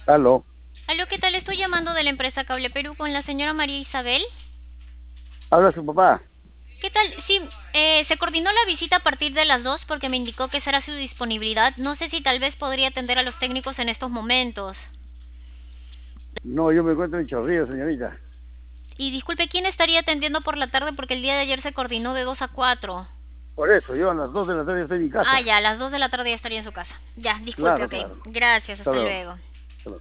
Aló, Aló, ¿qué tal? Estoy llamando de la empresa Cable Perú con la señora María Isabel. habla su papá. ¿Qué tal? Sí, se coordinó la visita a partir de las 2 porque me indicó que será su disponibilidad. No sé si tal vez podría atender a los técnicos en estos momentos. No, yo me encuentro en Chorrillos, señorita. Y disculpe, ¿quién estaría atendiendo por la tarde? Porque el día de ayer se coordinó de 2 a 4. Por eso, yo a las 2 de la tarde estoy en mi Ah, casa. ya, a las 2 de la tarde ya estaría en su casa. Ya, disculpe, Claro, ok. claro. Gracias, Hasta hasta luego. luego.